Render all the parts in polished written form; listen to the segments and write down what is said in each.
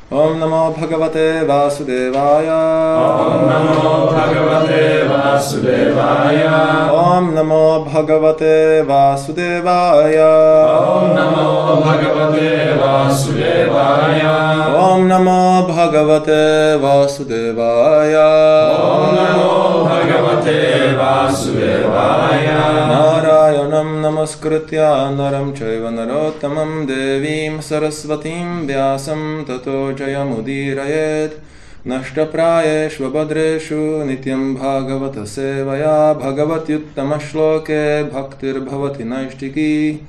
Om Namo Bhagavate Vasudevaya. Om Namo Bhagavate Vasudevaya. Om Namo Bhagavate Vasudevaya. Om Namo Bhagavate Vasudevaya. Om Namo Bhagavate Vasudevaya. Om Namo Bhagavate Vasudevaya. Narayanam namaskritya naram chaiva narottamam devim sarasvatim vyasam tato jayamudirayet nashtaprayeshva badreshu nityam bhagavata sevaya bhagavatyuttama shloke bhaktir bhavati naishtiki.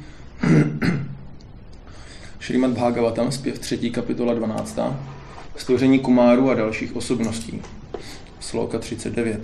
Šrímad Bhagavatam, zpěv 3. kapitola 12. Stvoření Kumáru a dalších osobností. Sloka 39.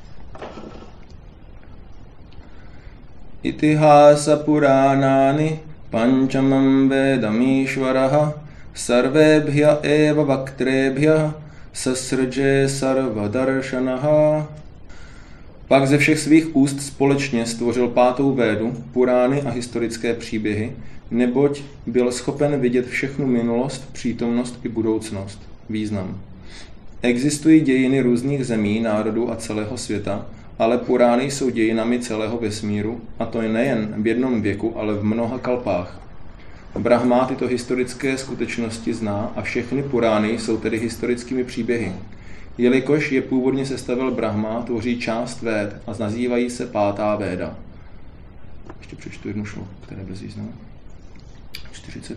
Itihasa Puránani Panchamam Vedamishvaraha Sarvebhya eva vaktrebhya Sasrje sarvadarshanaha. Pak ze všech svých úst společně stvořil 5. védu, Purány a historické příběhy, neboť byl schopen vidět všechnu minulost, přítomnost i budoucnost. Význam. Existují dějiny různých zemí, národů a celého světa, ale Purány jsou dějinami celého vesmíru, a to je nejen v jednom věku, ale v mnoha kalpách. Brahma tyto historické skutečnosti zná a všechny Purány jsou tedy historickými příběhy. Jelikož je původně sestavil Brahma, tvoří část véd a nazývají se 5. véda. Ještě přečtu jednu šlo, které bez významu. 40.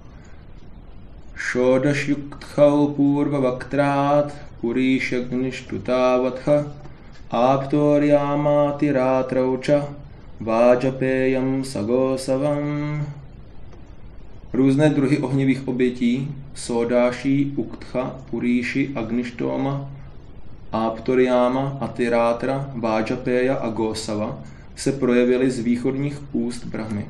Shodash yuktchau purva vaktrát purishagnishtutavatha aptoryamati rátrauča vájapéyam sagosavam. Různé druhy ohnivých obětí, Sódáší, Uktcha, Puríši, Agnishtoma, Aptoryáma, Atirátra, Vájapéja a Gosava se projevily z východních úst Brahmy.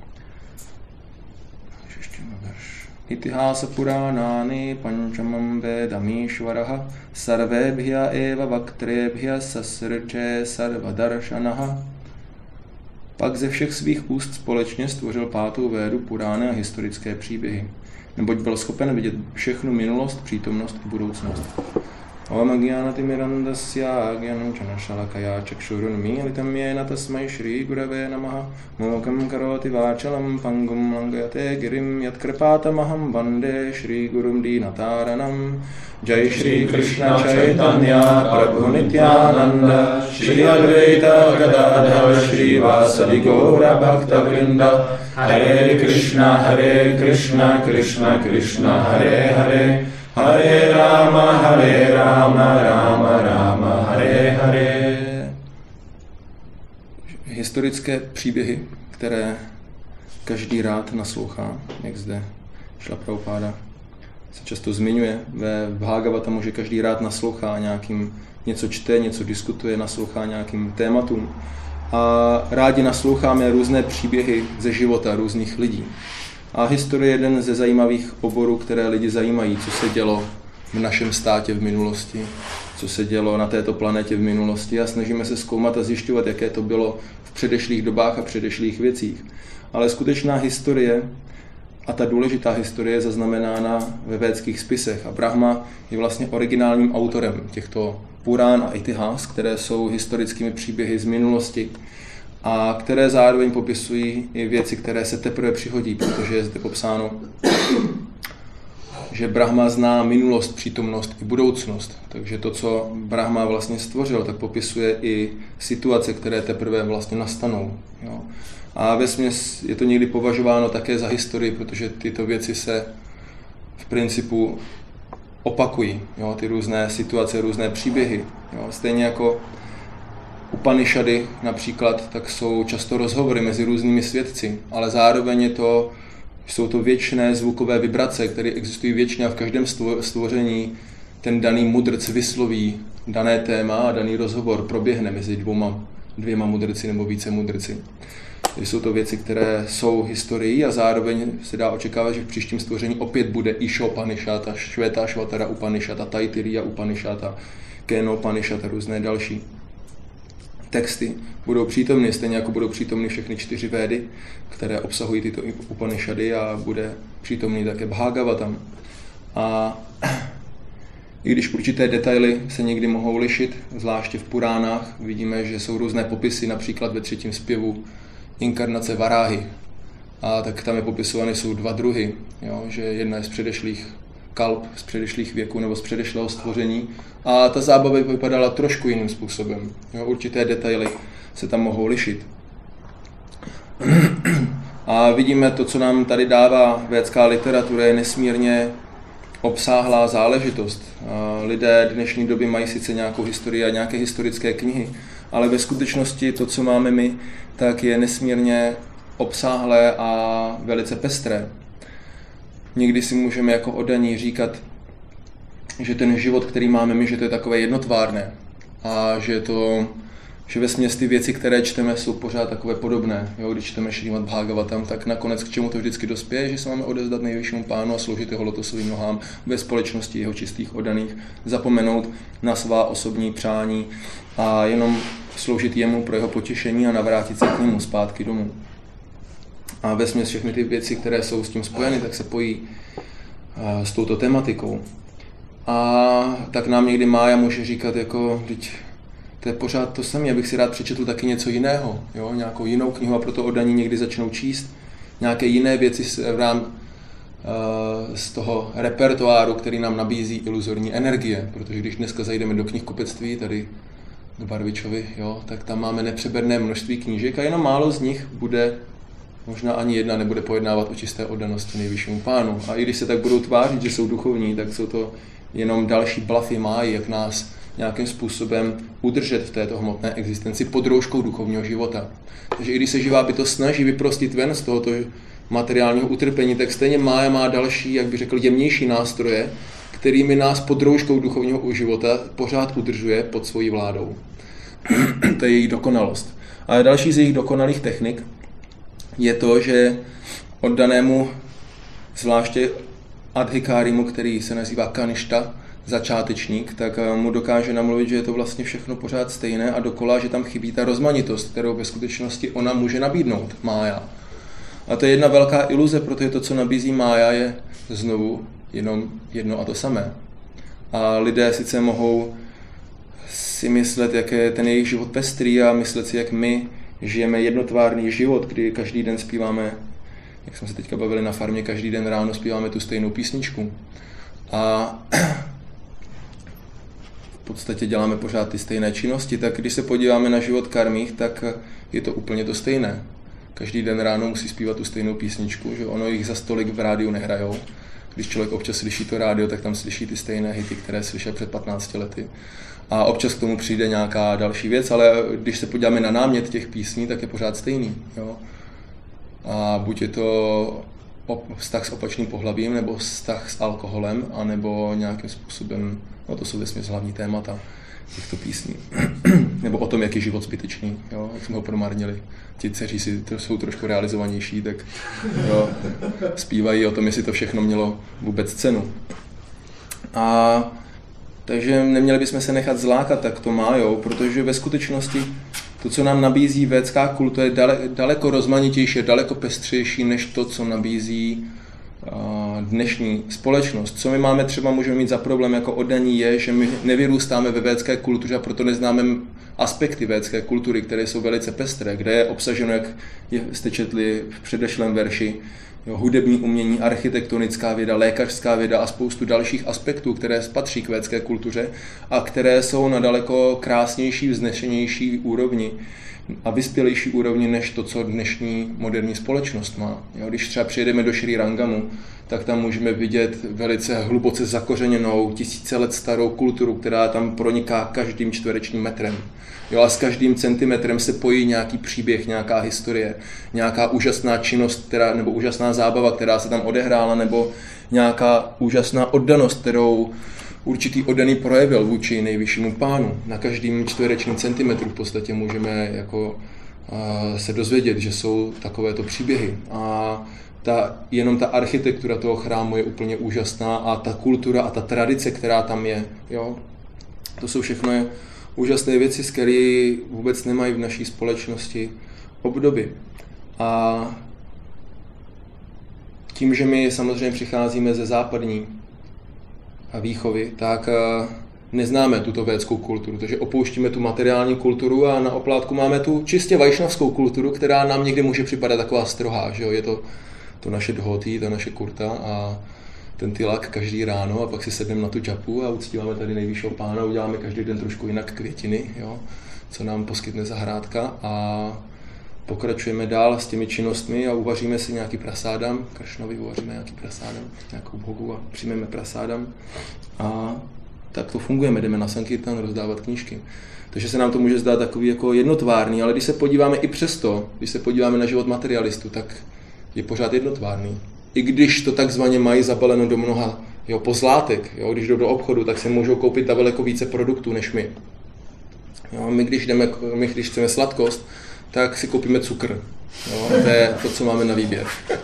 Itihasa Puránáni Panchamam Vedamishvaraha Sarvebhya eva vaktrebhya Sasrje sarvadarshanaha. Pak ze všech svých úst společně stvořil 5. védu, Purány a historické příběhy, neboť byl schopen vidět všechnu minulost, přítomnost i budoucnost. Om Gyanatimirandasya Gyananchana Shalakaya Chakshurunmilitam Yena Tasmai Shri Gurave Namaha Mokam Karoti Vachalam Pangum Langayate Girim Yatkrpatamaham Vande Shri Gurum Dinataranam. Jai Shri Krishna Chaitanya Prabhu Nityananda Shri Advaita Gadadhar Shri Vasadi Gaura Bhakta Vrinda Hare Krishna Krishna Krishna Hare Hare Hare Rama, Rama Rama, Hare Hare. Historické příběhy, které každý rád naslouchá, jak zde Šrila Prabhupáda se často zmiňuje ve Bhagavatamu, že každý rád naslouchá něco čte, něco diskutuje, naslouchá nějakým tématům. A rádi nasloucháme různé příběhy ze života různých lidí. A historie je jeden ze zajímavých oborů, které lidi zajímají, co se dělo v našem státě v minulosti, co se dělo na této planetě v minulosti a snažíme se zkoumat a zjišťovat, jaké to bylo v předešlých dobách a předešlých věcích. Ale skutečná historie a ta důležitá historie je zaznamenána ve védských spisech a Brahma je vlastně originálním autorem těchto Purán a Itihás, které jsou historickými příběhy z minulosti, a které zároveň popisují i věci, které se teprve přihodí, protože je zde popsáno, že Brahma zná minulost, přítomnost i budoucnost. Takže to, co Brahma vlastně stvořil, tak popisuje i situace, které teprve vlastně nastanou. Jo. A vesměs je to někdy považováno také za historii, protože tyto věci se v principu opakují. Jo. Ty různé situace, různé příběhy. Jo. Stejně jako Upanišady například, tak jsou často rozhovory mezi různými svědci, ale zároveň jsou to věčné zvukové vibrace, které existují věčně a v každém stvoření ten daný mudrc vysloví dané téma a daný rozhovor proběhne mezi dvěma mudrci nebo více mudrci. Jsou to věci, které jsou historií a zároveň se dá očekávat, že v příštím stvoření opět bude Išopanishad, Švétašvatara Upanishad, Taittiriya Upanishad, Keno Upanishad a různé další texty budou přítomny, stejně jako budou přítomny všechny 4 védy, které obsahují tyto Upanishady a bude přítomný také Bhagavatam. A i když určité detaily se někdy mohou lišit, zvláště v Puránách, vidíme, že jsou různé popisy, například ve 3. zpěvu inkarnace Varáhy. A tak tam je popisovány jsou 2 druhy, jo? Že jedna je z předešlých kalp, z předešlých věků nebo z předešlého stvoření a ta zábava vypadala trošku jiným způsobem. Jo? Určité detaily se tam mohou lišit. A vidíme to, co nám tady dává védská literatura, je nesmírně obsáhlá záležitost. Lidé dnešní doby mají sice nějakou historii a nějaké historické knihy, ale ve skutečnosti to, co máme my, tak je nesmírně obsáhlé a velice pestré. Někdy si můžeme jako oddaní říkat, že ten život, který máme my, že to je takové jednotvárné a že vesměs ty věci, které čteme, jsou pořád takové podobné. Jo, když čteme Šrímad Bhagavatam, tak nakonec k čemu to vždycky dospěje, že se máme odevzdat nejvyššímu pánu a sloužit jeho lotosovým nohám ve společnosti jeho čistých oddaných, zapomenout na svá osobní přání a jenom sloužit jemu pro jeho potěšení a navrátit se k němu zpátky domů. A vesměs všechny ty věci, které jsou s tím spojeny, tak se pojí s touto tematikou. A tak nám někdy Mája může říkat, jako, to je pořád to samé, abych si rád přečetl taky něco jiného, jo? Nějakou jinou knihu a proto oddaní někdy začnou číst nějaké jiné věci z toho repertoáru, který nám nabízí iluzorní energie, protože když dneska zajdeme do knihkupectví, tady do Barvičovy, jo, tak tam máme nepřeberné množství knížek a jenom málo z nich bude, možná ani jedna nebude pojednávat o čisté oddanosti nejvyššímu pánu. A i když se tak budou tvářit, že jsou duchovní, tak jsou to jenom další blafy Máji, jak nás nějakým způsobem udržet v této hmotné existenci pod rouškou duchovního života. Takže i když se živá bytost snaží vyprostit ven z tohoto materiálního utrpení, tak stejně Mája má další, jak bych řekl, jemnější nástroje, kterými nás pod rouškou duchovního života pořád udržuje pod svojí vládou. To je její dokonalost. Ale další z jejich dokonalých technik je to, že oddanému, zvláště adhikárimu, který se nazývá kaništa, začátečník, tak mu dokáže namluvit, že je to vlastně všechno pořád stejné a dokola, že tam chybí ta rozmanitost, kterou ve skutečnosti ona může nabídnout, Mája. A to je jedna velká iluze, protože to, co nabízí Mája, je znovu jenom jedno a to samé. A lidé sice mohou si myslet, jak je ten jejich život pestrý a myslet si, jak my žijeme jednotvárný život, kdy každý den zpíváme, jak jsme se teďka bavili na farmě, každý den ráno zpíváme tu stejnou písničku. A v podstatě děláme pořád ty stejné činnosti, tak když se podíváme na život karmích, tak je to úplně to stejné. Každý den ráno musí zpívat tu stejnou písničku, že ono jich za stolik v rádiu nehrajou. Když člověk občas slyší to rádio, tak tam slyší ty stejné hity, které slyšel před 15 lety. A občas k tomu přijde nějaká další věc, ale když se podíváme na námět těch písní, tak je pořád stejný. Jo? A buď je to vztah s opačným pohlavím, nebo vztah s alkoholem, anebo nějakým způsobem, no to jsou vesměs hlavní témata těchto písní. Nebo o tom, jak je život zbytečný, jo? Jak jsme ho promarnili. Ti dceři jsou trošku realizovanější, tak jo, zpívají o tom, jestli to všechno mělo vůbec cenu. A takže neměli bychom se nechat zlákat takto Májou, protože ve skutečnosti to, co nám nabízí védská kultura, je daleko rozmanitější, daleko pestřejší, než to, co nabízí dnešní společnost. Co my máme třeba, můžeme mít za problém jako oddaní, je, že my nevyrůstáme ve védské kultuře a proto neznáme aspekty védské kultury, které jsou velice pestré, kde je obsaženo, jak jste četli v předešlém verši, hudební umění, architektonická věda, lékařská věda a spoustu dalších aspektů, které patří k védské kultuře a které jsou na daleko krásnější, vznešenější úrovni a vyspělejší úrovni než to, co dnešní moderní společnost má. Když třeba přijedeme do Šrí Rangamu, tak tam můžeme vidět velice hluboce zakořeněnou, tisíce let starou kulturu, která tam proniká každým čtverečním metrem. Jo, a s každým centimetrem se pojí nějaký příběh, nějaká historie, nějaká úžasná činnost, nebo úžasná zábava, která se tam odehrála, nebo nějaká úžasná oddanost, kterou určitý oddaný projevil vůči nejvyššímu pánu. Na každém čtverečním centimetru v podstatě můžeme jako se dozvědět, že jsou takovéto příběhy. A jenom ta architektura toho chrámu je úplně úžasná a ta kultura a ta tradice, která tam je, jo, to jsou všechno úžasné věci, z které vůbec nemají v naší společnosti obdoby. A tím, že my samozřejmě přicházíme ze západní a výchovy, tak neznáme tuto védskou kulturu, takže opouštíme tu materiální kulturu a na oplátku máme tu čistě vajšnavskou kulturu, která nám někdy může připadat taková strohá, že jo? Je to naše dhoti, ta naše kurta a ten tilak každý ráno a pak si sedneme na tu džapu a uctíváme tady nejvyššího pána, uděláme každý den trošku jinak květiny, jo? Co nám poskytne zahrádka a pokračujeme dál s těmi činnostmi a uvaříme si nějaký prasádam, Kršnovi uvaříme nějaký prasádam, nějakou bhogu a přijmeme prasádam a tak to fungujeme, jdeme na sankirtan rozdávat knížky. Takže se nám to může zdát takový jako jednotvárný, ale když se podíváme i přesto, když se podíváme na život materialistů, tak je pořád jednotvárný. I když to takzvaně mají zabaleno do mnoha pozlátek, jo, když jdou do obchodu, tak si můžou koupit daleko více produktů než my. Jo, my když chceme sladkost, tak si koupíme cukr. Jo, to je to, co máme na výběr.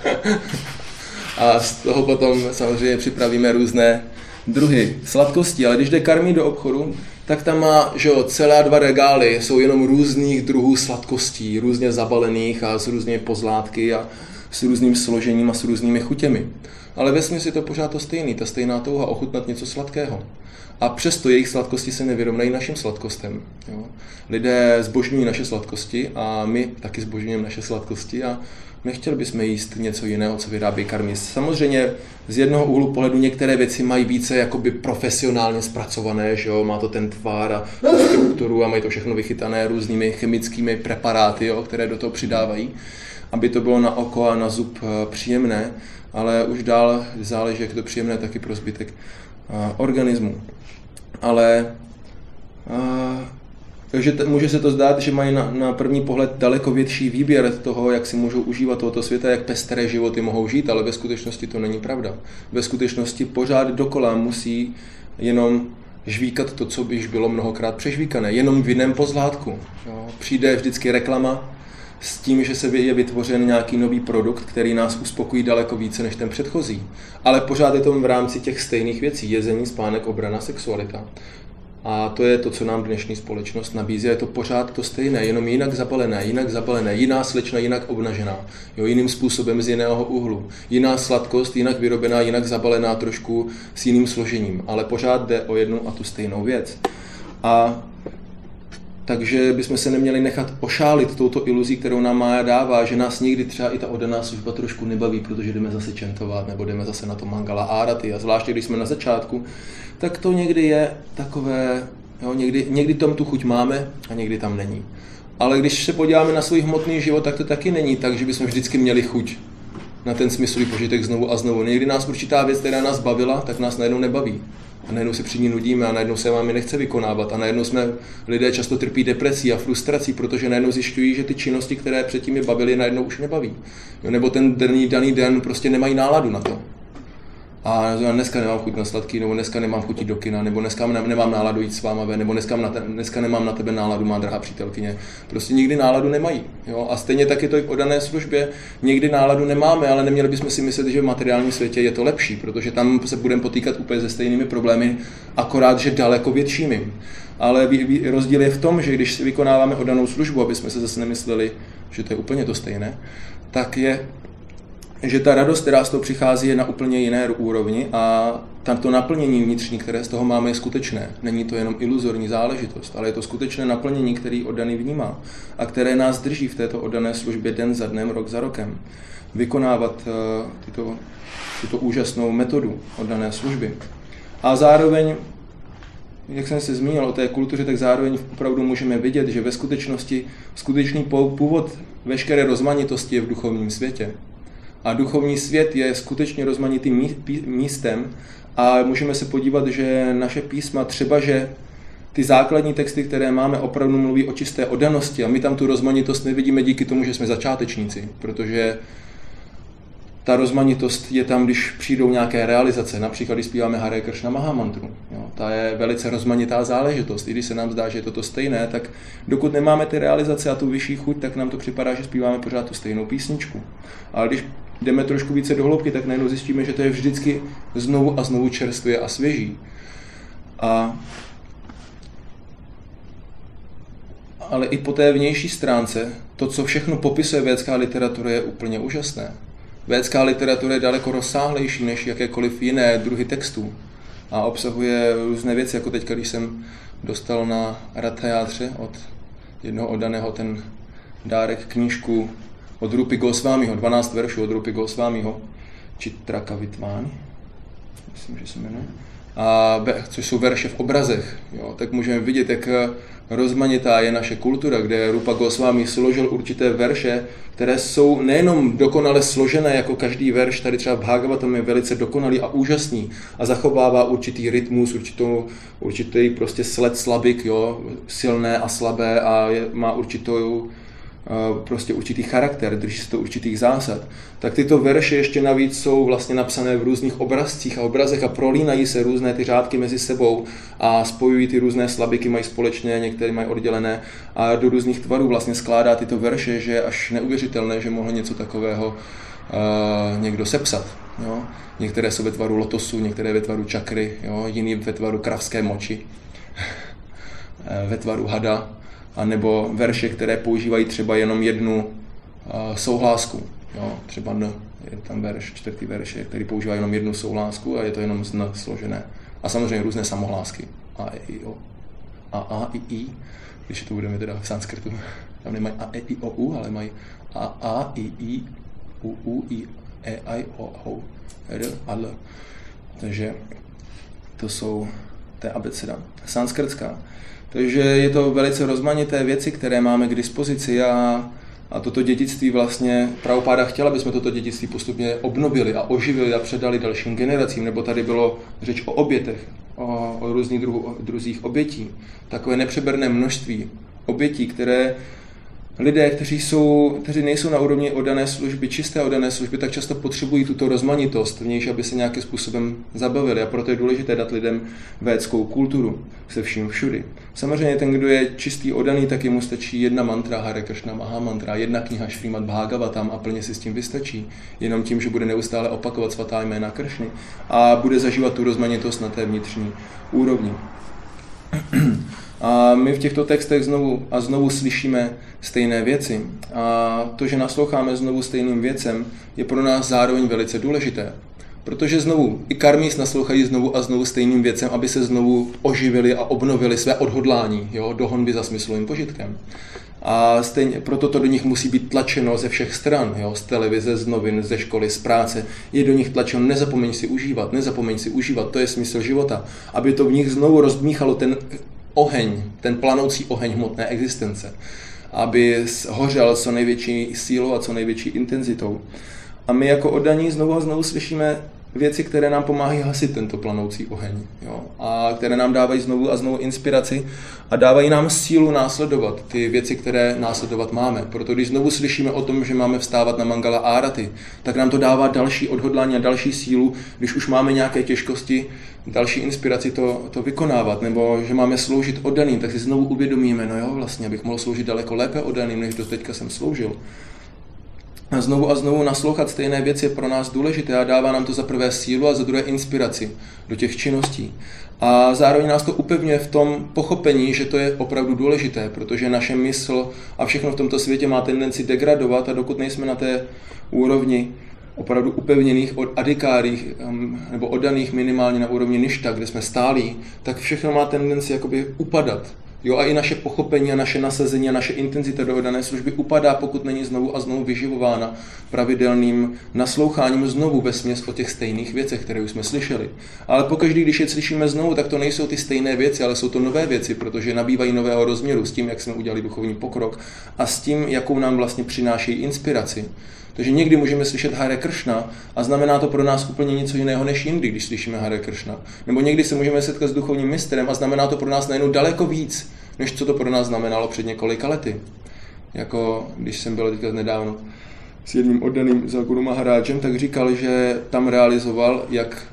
A z toho potom samozřejmě připravíme různé druhy sladkostí, ale když jde karmí do obchodu, tak tam má, že jo, celé 2 regály jsou jenom různých druhů sladkostí, různě zabalených a s různými pozlátky a s různým složením a s různými chutěmi. Ale vesměs je to pořád to stejný, ta stejná touha ochutnat něco sladkého. A přesto jejich sladkosti se nevyrovnají našim sladkostem. Jo. Lidé zbožňují naše sladkosti a my taky zbožňujeme naše sladkosti a nechtěli bychom jíst něco jiného, co vyrábí karmí. Samozřejmě z jednoho úhlu pohledu některé věci mají více jakoby profesionálně zpracované, že jo? Má to ten tvar a strukturu a mají to všechno vychytané různými chemickými preparáty, jo? Které do toho přidávají, aby to bylo na oko a na zub příjemné, ale už dál záleží, jak je to příjemné taky pro zbytek organismu. Ale takže může se to zdát, že mají na první pohled daleko větší výběr toho, jak si můžou užívat tohoto světa, jak pestré životy mohou žít, ale ve skutečnosti to není pravda. Ve skutečnosti pořád dokola musí jenom žvíkat to, co by již bylo mnohokrát přežvíkané, jenom v jiném pozlátku. Jo. Přijde vždycky reklama s tím, že se je vytvořen nějaký nový produkt, který nás uspokojí daleko více než ten předchozí. Ale pořád je to v rámci těch stejných věcí. Jezení, spánek, obrana, sexualita. A to je to, co nám dnešní společnost nabízí. Je to pořád to stejné, jenom jinak zapalené, jiná slečna, jinak obnažená, jo, jiným způsobem z jiného úhlu. Jiná sladkost, jinak vyrobená, jinak zabalená, trošku s jiným složením. Ale pořád jde o jednu a tu stejnou věc. A takže bychom se neměli nechat ošálit touto iluzí, kterou nám Mája dává, že nás někdy třeba i ta oddaná služba trošku nebaví, protože jdeme zase čentovat nebo jdeme zase na to mangala áraty. A zvláště když jsme na začátku, tak to někdy je takové, jo, někdy tam tu chuť máme a někdy tam není. Ale když se podíváme na svůj hmotný život, tak to taky není tak, že bychom vždycky měli chuť na ten smyslový požitek znovu a znovu. Někdy nás určitá věc, která nás bavila, tak nás najednou nebaví. A najednou se při ní nudíme a najednou se vám nechce vykonávat. A najednou lidé často trpí depresí a frustrací, protože najednou zjišťují, že ty činnosti, které předtím je bavily, najednou už nebaví. Jo, nebo ten daný den prostě nemají náladu na to. A dneska nemám chuť na sladký, nebo dneska nemám chuť do kina, nebo dneska nemám náladu jít s váma ven, nebo dneska nemám na tebe náladu, má drahá přítelkyně. Prostě nikdy náladu nemají. Jo? A stejně tak je to i v oddané službě. Někdy náladu nemáme, ale neměli bychom si myslet, že v materiálním světě je to lepší, protože tam se budeme potýkat úplně se stejnými problémy, akorát, že daleko většími. Ale rozdíl je v tom, že když si vykonáváme oddanou službu, aby jsme se zase nemysleli, že to je úplně to stejné, tak je, že ta radost, která z toho přichází, je na úplně jiné úrovni a to naplnění vnitřní, které z toho máme, je skutečné. Není to jenom iluzorní záležitost, ale je to skutečné naplnění, který oddaný vnímá a které nás drží v této oddané službě den za dnem, rok za rokem. Vykonávat tuto úžasnou metodu oddané služby. A zároveň, jak jsem se zmínil o té kultuře, tak zároveň opravdu můžeme vidět, že ve skutečnosti skutečný původ veškeré rozmanitosti je v duchovním světě. A duchovní svět je skutečně rozmanitým místem a můžeme se podívat, že naše písma třeba, že ty základní texty, které máme, opravdu mluví o čisté oddanosti a my tam tu rozmanitost nevidíme díky tomu, že jsme začátečníci, protože ta rozmanitost je tam, když přijdou nějaké realizace, například když zpíváme Hare Kršna Mahamantru. Jo, ta je velice rozmanitá záležitost. I když se nám zdá, že je to stejné, tak dokud nemáme ty realizace a tu vyšší chuť, tak nám to připadá, že zpíváme pořád tu stejnou písničku. Ale když jdeme trošku více do hloubky, tak najednou zjistíme, že to je vždycky znovu a znovu čerstvě a svěží. Ale i po té vnější stránce, to, co všechno popisuje védská literatura, je úplně úžasné. Védská literatura je daleko rozsáhlejší než jakékoliv jiné druhy textů. a obsahuje různé věci, jako teď, když jsem dostal na Rathayátře od jednoho oddaného ten dárek knížku od Rupy Gosvámiho, 12 veršů od Rupy Gosvámiho, Chitraka Vitváni, myslím, že se jmenuje, což jsou verše v obrazech, jo, tak můžeme vidět, jak rozmanitá je naše kultura, kde Rupa Gosvámi složil určité verše, které jsou nejenom dokonale složené, jako každý verš, tady třeba v Bhagavatam je velice dokonalý a úžasný a zachovává určitý rytmus, určitý prostě sled slabik, jo, silné a slabé a má určitý charakter, drží se to určitých zásad, tak tyto verše ještě navíc jsou vlastně napsané v různých obrazcích a obrazech a prolínají se různé ty řádky mezi sebou a spojují ty různé slabiky, mají společné, některé mají oddělené a do různých tvarů vlastně skládá tyto verše, že je až neuvěřitelné, že mohl něco takového někdo sepsat. Jo? Některé jsou ve tvaru lotosu, některé ve tvaru čakry, jo? Jiný ve tvaru kravské moči, ve tvaru hada, a nebo verše, které používají třeba jenom jednu souhlásku. Jo? Třeba N, je tam verš, 4. verš, který používá jenom jednu souhlásku a je to jenom z N složené. A samozřejmě různé samohlásky. A, E, I, O. A, I, když to budeme teda v sanskrtu. Tam nemají A, E, I, O, U, ale mají A, I, U, I, E, I, O, R, A, L. Takže to je abeceda sanskrtská. Takže je to velice rozmanité věci, které máme k dispozici a toto dědictví vlastně, Prabhupáda chtěla, aby jsme toto dědictví postupně obnovili a oživili a předali dalším generacím, nebo tady bylo řeč o obětech, o různých druzích obětí. Takové nepřeberné množství obětí, které lidé, kteří nejsou na úrovni oddané služby, čisté oddané služby, tak často potřebují tuto rozmanitost v nějž, aby se nějakým způsobem zabavili. A proto je důležité dát lidem védskou kulturu se vším všudy. Samozřejmě ten, kdo je čistý oddaný, tak jemu stačí jedna mantra Hare Krishna Maha Mantra, jedna kniha Šrímad Bhagavatam a plně si s tím vystačí. Jenom tím, že bude neustále opakovat svatá jména Kršny a bude zažívat tu rozmanitost na té vnitřní úrovni. A my v těchto textech znovu a znovu slyšíme stejné věci. A to, že nasloucháme znovu stejným věcem, je pro nás zároveň velice důležité. Protože znovu i karmís naslouchají znovu a znovu stejným věcem, aby se znovu oživili a obnovili své odhodlání, jo, do honby za smyslovým požitkem. A stejně, proto to do nich musí být tlačeno ze všech stran, jo, z televize, z novin, ze školy, z práce. Je do nich tlačeno, nezapomeň si užívat, to je smysl života. Aby to v nich znovu rozdmíchalo ten oheň, ten planoucí oheň hmotné existence, aby hořel co největší sílou a co největší intenzitou. A my jako oddaní znovu a znovu slyšíme věci, které nám pomáhají hasit tento planoucí oheň, jo? A které nám dávají znovu a znovu inspiraci a dávají nám sílu následovat ty věci, které následovat máme. Proto když znovu slyšíme o tom, že máme vstávat na Mangala Árati, tak nám to dává další odhodlání a další sílu, když už máme nějaké těžkosti, další inspiraci to vykonávat, nebo že máme sloužit oddaným, tak si znovu uvědomíme, no jo, vlastně, abych mohl sloužit daleko lépe oddaným, než doteďka jsem sloužil. A znovu naslouchat stejné věci je pro nás důležité a dává nám to za prvé sílu a za druhé inspiraci do těch činností. A zároveň nás to upevňuje v tom pochopení, že to je opravdu důležité, protože naše mysl a všechno v tomto světě má tendenci degradovat a dokud nejsme na té úrovni opravdu upevněných od adikárích nebo oddaných minimálně na úrovni ništa, kde jsme stálí, tak všechno má tendenci jakoby upadat. Jo, a i naše pochopení a naše nasazení a naše intenzita do oddané služby upadá, pokud není znovu a znovu vyživována pravidelným nasloucháním znovu vesměs o těch stejných věcech, které už jsme slyšeli. Ale pokaždý, když je slyšíme znovu, tak to nejsou ty stejné věci, ale jsou to nové věci, protože nabývají nového rozměru s tím, jak jsme udělali duchovní pokrok a s tím, jakou nám vlastně přinášejí inspiraci. Takže někdy můžeme slyšet Hare Krishna a znamená to pro nás úplně něco jiného než jindy, když slyšíme Hare Krishna. Nebo někdy se můžeme setkat s duchovním mistrem a znamená to pro nás najednou daleko víc, než co to pro nás znamenalo před několika lety. Jako když jsem byl teďka nedávno s jedním oddaným za Guru Maharájem, tak říkal, že tam realizoval,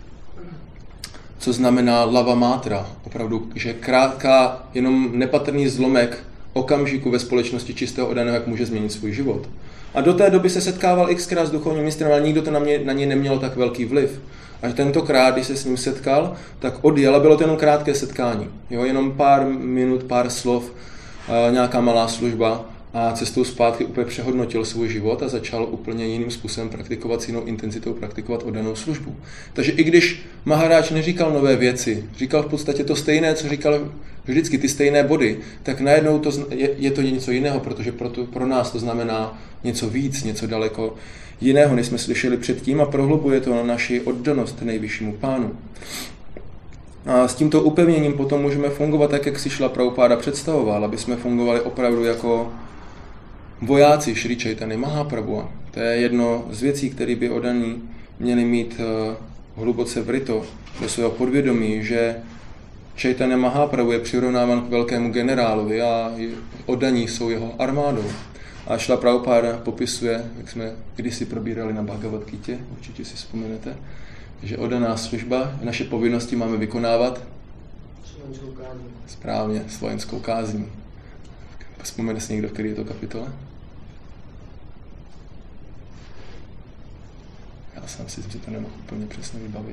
co znamená lava mátra. Opravdu, že krátká, jenom nepatrný zlomek okamžiku ve společnosti čistého oddaného, jak může změnit svůj život. A do té doby se setkával xkrát s duchovním mistrem, ale nikdo to na něj nemělo tak velký vliv. Až tentokrát, když se s ním setkal, tak odjel a bylo to jenom krátké setkání. Jo, jenom pár minut, pár slov, nějaká malá služba a cestou zpátky úplně přehodnotil svůj život a začal úplně jiným způsobem praktikovat, s jinou intenzitou praktikovat oddanou službu. Takže i když Maharáj neříkal nové věci, říkal v podstatě to stejné, co říkal vždycky, ty stejné body, tak najednou je to něco jiného, protože pro nás to znamená něco víc, něco daleko jiného, než jsme slyšeli předtím, a prohlubuje to na naši oddanost nejvyššímu pánu. A s tímto upevněním potom můžeme fungovat tak, jak si Šrila Prabhupáda představoval, aby jsme fungovali opravdu jako vojáci Šrí Čaitany Mahaprabhu. To je jedno z věcí, které by oddaní měli mít hluboce vryto do svého podvědomí, že Čaitanya Mahaprabhu je přirovnáván k velkému generálovi a oddaní jsou jeho armádou. A Šrila Prabhupáda popisuje, jak jsme kdysi probírali na Bhagavad Gitě, určitě si vzpomenete, že oddaná služba, naše povinnosti máme vykonávat správně, s vojenskou kázní. Vzpomene si někdo, který je to kapitola? Já sám si to nemohu úplně přesně vybavit.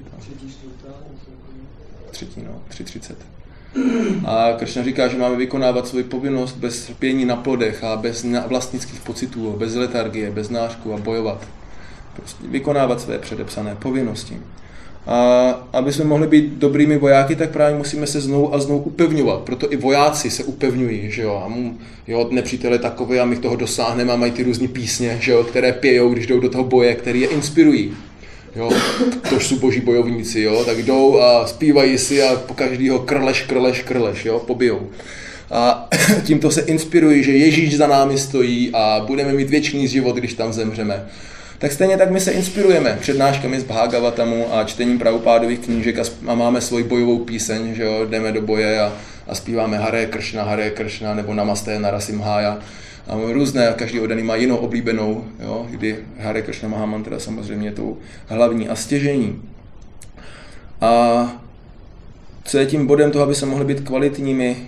Třetí, 3:30. A Kršna říká, že máme vykonávat svoji povinnost bez lpění na plodech a bez vlastnických pocitů, bez letargie, bez nářku a bojovat. Prostě vykonávat své předepsané povinnosti. A aby jsme mohli být dobrými vojáky, tak právě musíme se znovu a znovu upevňovat. Proto i vojáci se upevňují, že jo. A nepřítel je takový a my toho dosáhneme a mají ty různé písně, že jo, které pějou, když jdou do toho boje, které je inspirují. Jo, tož jsou boží bojovníci, jo, tak jdou a zpívají si a po každýho krleš, jo, pobijou. A tímto se inspirují, že Ježíš za námi stojí a budeme mít věčný život, když tam zemřeme. Tak stejně tak my se inspirujeme přednáškami z Bhagavatamu a čtením Prabhupádových knížek a máme svoji bojovou píseň, že jo, jdeme do boje a zpíváme Hare Kršna nebo Namaste Narasimhaya. A různé, každý oddaný má jinou oblíbenou, jo, kdy Hare Kršna Mahamantra samozřejmě je tou hlavní a stěžejní. A co je tím bodem toho, aby se mohli být kvalitními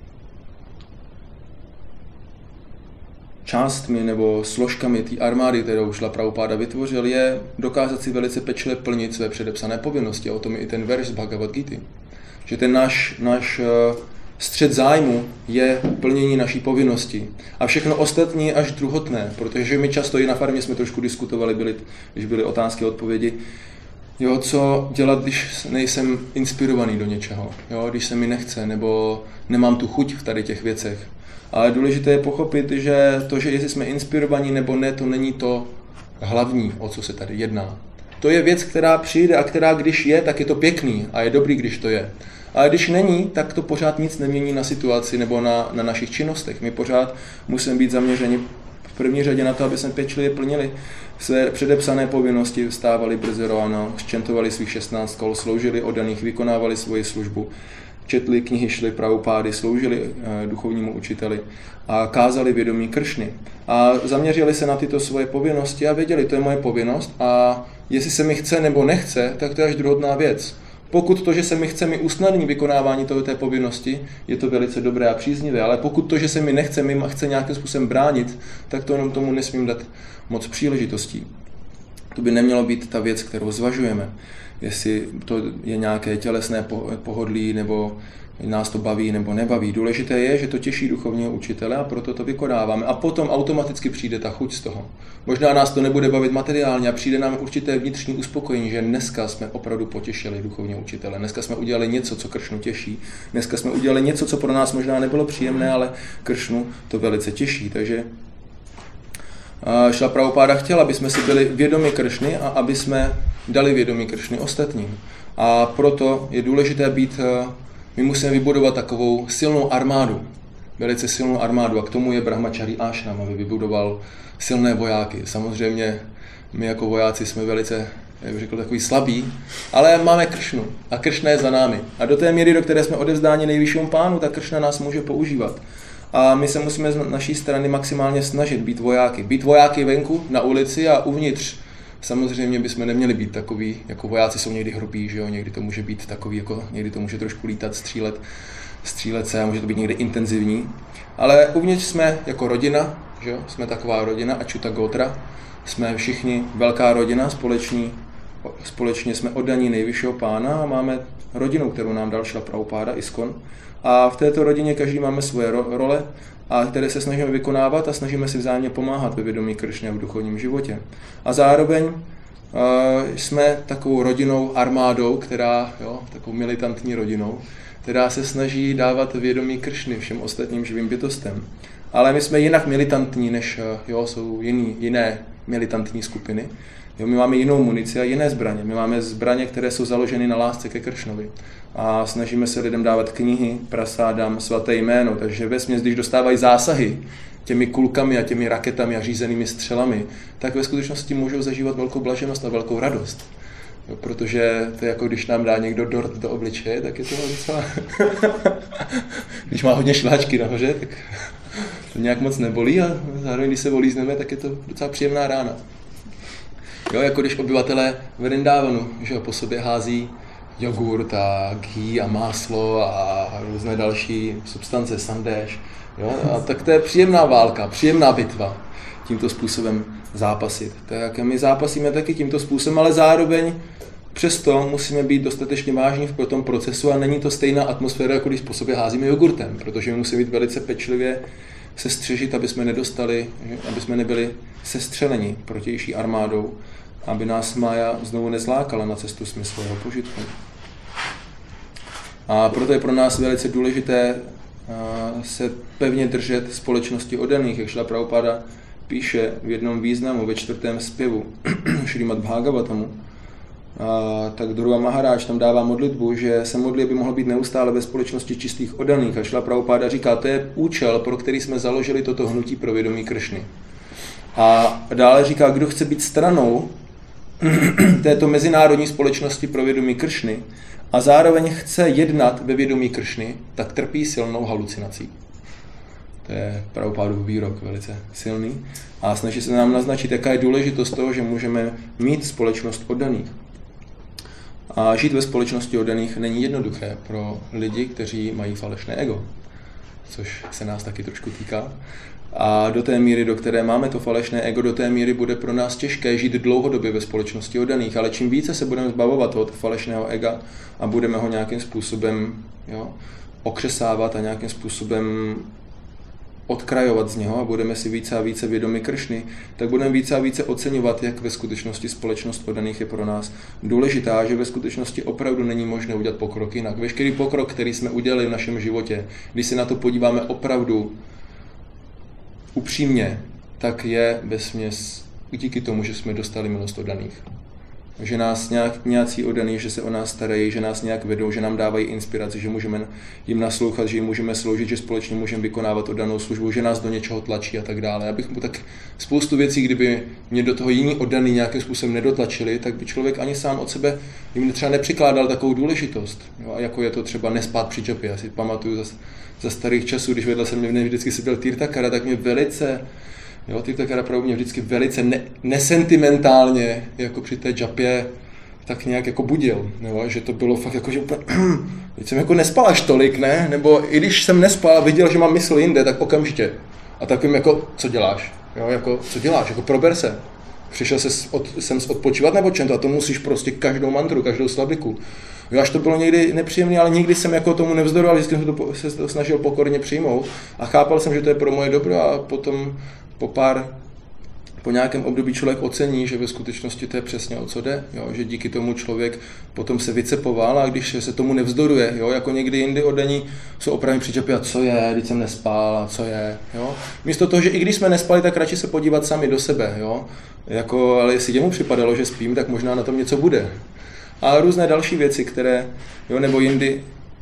částmi nebo složkami té armády, kterou Šrila Prabhupáda vytvořil, je dokázat si velice pečlivě plnit své předepsané povinnosti. A o tom je i ten verš z Bhagavad Gity. Že ten náš střed zájmu je plnění naší povinnosti. A všechno ostatní je až druhotné, protože my často i na farmě jsme trošku diskutovali, když byly otázky a odpovědi, jo, co dělat, když nejsem inspirovaný do něčeho, jo, když se mi nechce, nebo nemám tu chuť v tady těch věcech. Ale důležité je pochopit, že to, že jestli jsme inspirovaní nebo ne, to není to hlavní, o co se tady jedná. To je věc, která přijde a která když je, tak je to pěkný a je dobrý, když to je. Ale když není, tak to pořád nic nemění na situaci nebo na našich činnostech. My pořád musíme být zaměřeni v první řadě na to, aby jsme pečlivě plnili své předepsané povinnosti, vstávali brzy ráno, ščentovali svých 16 kol, sloužili oddaných, vykonávali svoji službu, četli knihy Šrily Prabhupády, sloužili duchovnímu učiteli a kázali vědomí Kršny. A zaměřili se na tyto svoje povinnosti a věděli, to je moje povinnost a jestli se mi chce nebo nechce, tak to je až druhotná věc. Pokud to, že se mi chce, mi usnadní vykonávání té povinnosti, je to velice dobré a příznivé, ale pokud to, že se mi nechce, mi chce nějakým způsobem bránit, tak to jenom tomu nesmím dát moc příležitostí. To by nemělo být ta věc, kterou zvažujeme. Jestli to je nějaké tělesné pohodlí, nebo nás to baví nebo nebaví. Důležité je, že to těší duchovního učitele a proto to vykonáváme. A potom automaticky přijde ta chuť z toho. Možná nás to nebude bavit materiálně a přijde nám určité vnitřní uspokojení, že dneska jsme opravdu potěšili duchovního učitele. Dneska jsme udělali něco, co Kršnu těší. Dneska jsme udělali něco, co pro nás možná nebylo příjemné, ale Kršnu to velice těší. Takže Šrila Prabhupáda chtěla, aby jsme si byli vědomi Kršny a aby jsme dali vědomí Kršny ostatním. A proto je důležité my musíme vybudovat takovou silnou armádu, velice silnou armádu a k tomu je Brahmachari Ashram, aby vybudoval silné vojáky. Samozřejmě my jako vojáci jsme velice, jak řekl, takový slabí, ale máme Kršnu a Kršna je za námi. A do té míry, do které jsme odevzdáni nejvyššímu pánu, tak Kršna nás může používat. A my se musíme z naší strany maximálně snažit být vojáky. Být vojáky venku, na ulici a uvnitř. Samozřejmě bychom neměli být takový, jako vojáci jsou někdy hrubí, že jo, někdy to může být takový, jako někdy to může trošku lítat, střílet se a může to být někdy intenzivní. Ale uvnitř jsme jako rodina, že jo, jsme taková rodina, Achyuta Gotra, jsme všichni velká rodina, společní společně jsme oddaní nejvyššího pána a máme rodinu, kterou nám dal Šrila Prabhupáda, ISKCON. A v této rodině každý máme svoje role, a které se snažíme vykonávat a snažíme si vzájemně pomáhat ve vědomí Krišny a v duchovním životě. A zároveň jsme takovou rodinou, armádou, takovou militantní rodinou, která se snaží dávat vědomí Krišny všem ostatním živým bytostem. Ale my jsme jinak militantní, než jsou jiné militantní skupiny. My máme jinou munici a jiné zbraně. My máme zbraně, které jsou založeny na lásce ke Krišnovi. A snažíme se lidem dávat knihy, prasádám, svaté jméno. Takže vesměs, když dostávají zásahy těmi kulkami a těmi raketami a řízenými střelami, tak ve skutečnosti můžou zažívat velkou blaženost a velkou radost. Protože to je jako když nám dá někdo dort do obličeje, tak je to docela... Když má hodně šláčky nahoře, tak to nějak moc nebolí a zároveň, když se volízneme, tak je to docela příjemná rána. Jako když obyvatelé Vrindávanu, že po sobě hází jogurt a ghee a máslo a různé další substance, sandéž. A tak to je příjemná válka, příjemná bitva tímto způsobem zápasit. Tak my zápasíme taky tímto způsobem, ale zároveň přesto musíme být dostatečně vážní v tom procesu a není to stejná atmosféra, jako když po sobě házíme jogurtem, protože my musíme být velice pečlivě sestřežit, aby jsme nebyli sestřeleni protější armádou, aby nás Mája znovu nezlákala na cestu smyslového požitku. A proto je pro nás velice důležité se pevně držet společnosti oddaných, jak Šrila Prabhupáda píše v jednom významu ve 4. zpěvu Šrímad Bhagavatamu. Tak Dhruva Maharaj tam dává modlitbu, že se modlí, aby mohl být neustále ve společnosti čistých oddaných. A Šrila Prabhupáda říká, to je účel, pro který jsme založili toto hnutí pro vědomí Krišny. A dále říká, kdo chce být stranou této mezinárodní společnosti pro vědomí Krišny a zároveň chce jednat ve vědomí Krišny, tak trpí silnou halucinací. To je Prabhupádův výrok velice silný a snaží se nám naznačit, jaká je důležitost toho, že můžeme mít společnost oddaných. A žít ve společnosti oddaných není jednoduché pro lidi, kteří mají falešné ego, což se nás taky trošku týká. A do té míry, do které máme to falešné ego, do té míry bude pro nás těžké žít dlouhodobě ve společnosti oddaných, ale čím více se budeme zbavovat tohoto falešného ega a budeme ho nějakým způsobem okřesávat a nějakým způsobem odkrajovat z něho a budeme si více a více vědomi Krišny, tak budeme více a více oceňovat, jak ve skutečnosti společnost oddaných je pro nás důležitá, že ve skutečnosti opravdu není možné udělat pokrok jinak. Veškerý pokrok, který jsme udělali v našem životě, když se na to podíváme opravdu upřímně, tak je vesměs díky tomu, že jsme dostali milost oddaných. Že nás nějací oddaní, že se o nás starají, že nás nějak vedou, že nám dávají inspiraci, že můžeme jim naslouchat, že jim můžeme sloužit, že společně můžeme vykonávat oddanou službu, že nás do něčeho tlačí a tak dále. Abych mu tak spoustu věcí, kdyby mě do toho jiní oddaní nějakým způsobem nedotlačili, tak by člověk ani sám od sebe jim třeba nepřikládal takovou důležitost. A jako je to třeba nespát při džapě. Já si pamatuju za starých časů, když vedle se mě vždycky seděl Tirthakara, tak mě velice Tirthakara pravdu mě vždycky velice nesentimentálně jako při té džapě tak nějak jako budil, že to bylo fakt jako, že úplně, teď jsem jako nespal až tolik, ne? Nebo i když jsem nespal a viděl, že mám mysl jinde, tak okamžitě. A takovým jako, co děláš? Co děláš? Jako prober se. Přišel jsem odpočívat nebo čem to? A to musíš prostě každou mantru, každou slabiku. Až to bylo někdy nepříjemné, ale nikdy jsem jako tomu nevzdoroval, vždycky jsem se to snažil pokorně přijmout a chápal jsem, že to je pro moje dobro a potom po nějakém období člověk ocení, že ve skutečnosti to je přesně o co jde, že díky tomu člověk potom se vycepoval a když se tomu nevzdoruje, jako někdy jindy oddaní jsou opravdu přijďapí a co je, když jsem nespal a co je, Místo toho, že i když jsme nespali, tak radši se podívat sami do sebe, ale jestli jemu připadalo, že spím, tak možná na tom něco bude. A různé další věci, které, nebo jindy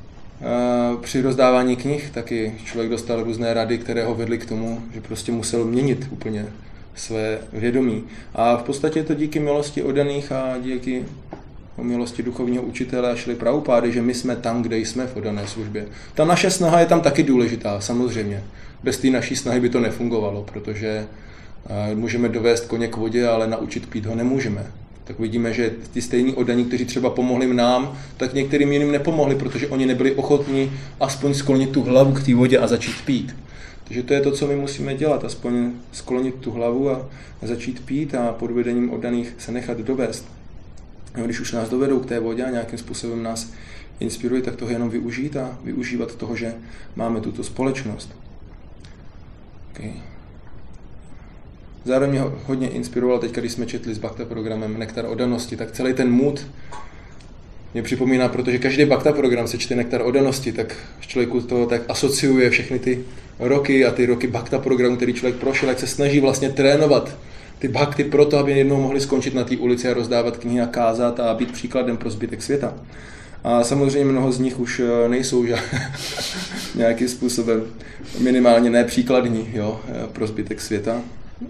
při rozdávání knih taky člověk dostal různé rady, které ho vedly k tomu, že prostě musel měnit úplně své vědomí. A v podstatě je to díky milosti oddaných a díky milosti duchovního učitele a Šrily Prabhupády, že my jsme tam, kde jsme v oddané službě. Ta naše snaha je tam taky důležitá, samozřejmě. Bez té naší snahy by to nefungovalo, protože můžeme dovést koně k vodě, ale naučit pít ho nemůžeme. Tak vidíme, že ty stejní oddaní, kteří třeba pomohli nám, tak některým jiným nepomohli, protože oni nebyli ochotní aspoň sklonit tu hlavu k té vodě a začít pít. Takže to je to, co my musíme dělat, aspoň sklonit tu hlavu a začít pít a pod vedením oddaných se nechat dovést. Když už nás dovedou k té vodě a nějakým způsobem nás inspiruje, tak toho jenom využít a využívat toho, že máme tuto společnost. Okay. Zároveň mě hodně inspiroval teď, když jsme četli s Bhakta programem Nektar oddanosti, tak celý ten mood mě připomíná, protože každý Bhakta program se čte Nektar oddanosti, tak člověku to tak asociuje všechny ty roky a ty roky Bhakta programu, který člověk prošel, jak se snaží vlastně trénovat ty bhakty proto, aby jednou mohli skončit na té ulici a rozdávat knihy a kázat a být příkladem pro zbytek světa. A samozřejmě mnoho z nich už nejsou nějakým způsobem minimálně nepříkladní, jo, pro zbytek světa.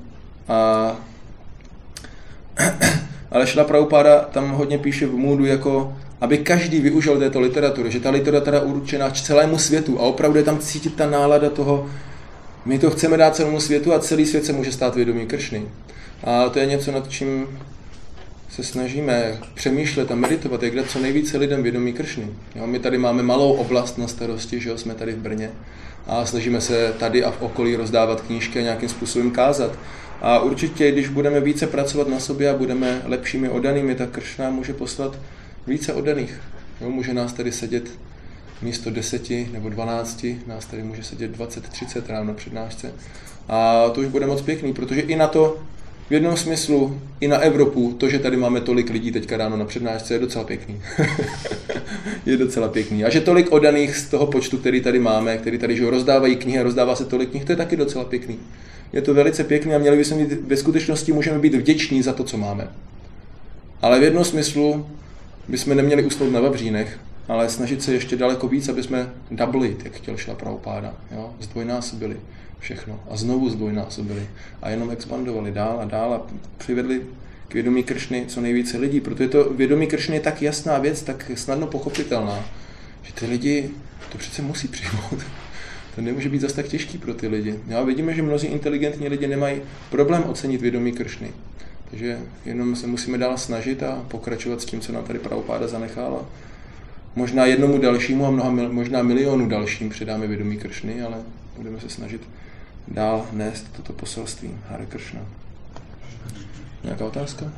Ale Šrila Prabhupáda tam hodně píše v můdu, jako aby každý využil této literatury, že ta literatura je určená celému světu a opravdu je tam cítit ta nálada toho, my to chceme dát celému světu a celý svět se může stát vědomí Kršny. A to je něco, nad čím se snažíme přemýšlet a meditovat, jak dát co nejvíce lidem vědomí Kršny. Jo, my tady máme malou oblast na starosti, že jo, jsme tady v Brně a snažíme se tady a v okolí rozdávat knížky a nějakým způsobem kázat. A určitě, když budeme více pracovat na sobě a budeme lepšími oddanými, tak Kršna může poslat více oddaných. Jo, může nás tady sedět místo 10 nebo 12, nás tady může sedět 20, 30 ráno na přednášce. A to už bude moc pěkný, protože i na to, v jednom smyslu, i na Evropu, to, že tady máme tolik lidí teďka ráno na přednášce, je docela pěkný. Je docela pěkný. A že tolik oddaných z toho počtu, který tady máme, který tady že rozdávají knihy a rozdává se tolik knih, to je taky docela pěkný. Je to velice pěkný a měli bychom být, ve skutečnosti můžeme být vděční za to, co máme. Ale v jednom smyslu bychom neměli usnout na vavřínech, ale snažit se ještě daleko víc, aby jsme doublit, jak chtěl Šrila Prabhupáda, jo? Zdvojnásobili všechno a znovu zdvojnásobili a jenom expandovali dál a přivedli k vědomí Kršny co nejvíce lidí, protože to vědomí Kršny je tak jasná věc, tak snadno pochopitelná, že ty lidi to přece musí přijmout. To nemůže být zase tak těžký pro ty lidi. Jo? Vidíme, že mnozí inteligentní lidi nemají problém ocenit vědomí Kršny. Takže jenom se musíme dál snažit a pokračovat s tím, co nám tady Prabhupáda zanechala. Možná jednomu dalšímu a možná milionu dalším předáme vědomí Kršny, ale budeme se snažit dál nést toto poselství. Hare Kršna. Nějaká otázka?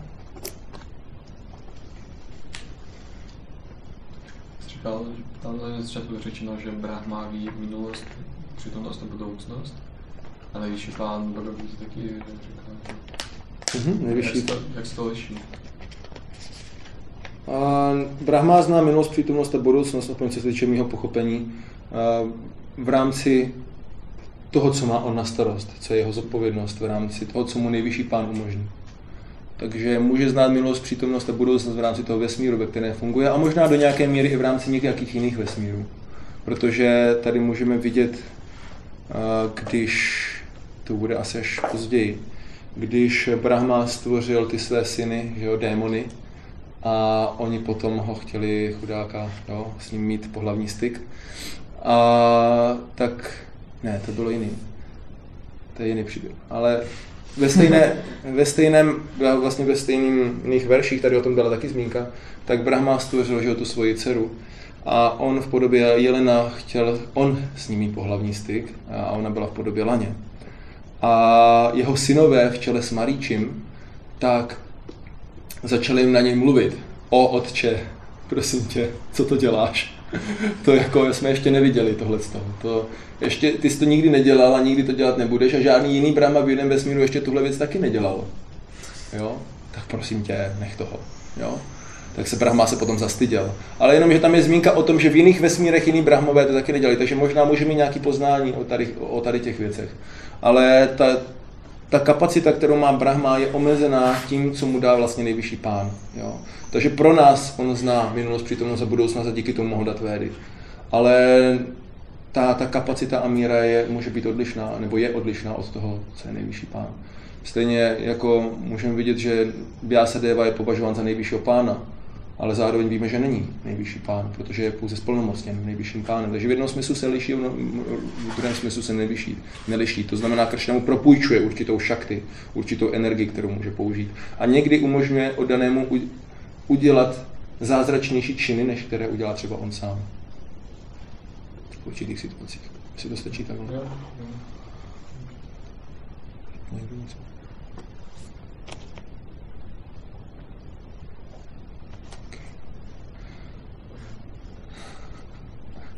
Říkal, že tam na začátku řečeno, že Brahma ví minulost, přítomnost a budoucnost. A nejvyšší pán Bhagavad taky říkal. Nejvyšší. Jak se to liší? Brahma zná minulost, přítomnost a budoucnost, aspoň co se týče mého pochopení, v rámci toho, co má on na starost, co je jeho zodpovědnost, v rámci toho, co mu nejvyšší pán umožní. Takže může znát minulost, přítomnost a budoucnost v rámci toho vesmíru, ve kterém funguje, a možná do nějaké míry i v rámci nějakých jiných vesmírů. Protože tady můžeme vidět, když, to bude asi až později, když Brahma stvořil ty své syny, že jo, démony, a oni potom ho chtěli, chudáka, jo, s ním mít pohlavní styk. A tak, ne, to bylo jiný. To je jiný příběh. Ale ve stejných verších, tady o tom byla taky zmínka, tak Brahma stvořil, že jo, tu svoji dceru. A on v podobě jelena chtěl, on s ním mít pohlavní styk, a ona byla v podobě laně. A jeho synové v čele s Maríčim, tak začali na něj mluvit. O otče, prosím tě, co to děláš? To jako jsme ještě neviděli tohleto. To ještě, ty jsi to nikdy nedělal a nikdy to dělat nebudeš a žádný jiný Brahma v jiném vesmíru ještě tuhle věc taky nedělal. Jo? Tak prosím tě, nech toho. Jo? Tak se Brahma se potom zastyděl. Ale jenom, že tam je zmínka o tom, že v jiných vesmírech jiný Brahmové to taky nedělali, takže možná může mít nějaké poznání o tady těch věcech. Ale ta kapacita, kterou má Brahma, je omezená tím, co mu dá vlastně nejvyšší pán. Jo? Takže pro nás on zná minulost, přítomnost a budoucnost a díky tomu mohl dát védy. Ale ta kapacita a míra může být odlišná, nebo je odlišná od toho, co je nejvyšší pán. Stejně jako můžeme vidět, že Vyasadeva je považován za nejvyššího pána, ale zároveň víme, že není nejvyšší pán, protože je pouze splnomocněn nejvyšším pánem. Takže v jednom smyslu se liší, v druhém smyslu se neliší. To znamená, Kršna mu propůjčuje určitou šakti, určitou energii, kterou může použít. A někdy umožňuje oddanému udělat zázračnější činy, než které udělá třeba on sám. V určitých situacích. Jestli to stačí takhle.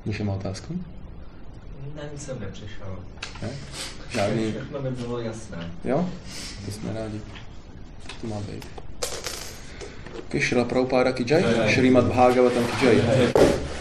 Míša má otázku? Na nic jsem nepřišel. Ne? Žádný. Všechno by bylo jasné. Jo? To jsme rádi. To má být. Okay, Šrila Prabhupáda ki jai, Šrimad Bhagavatam ki jai.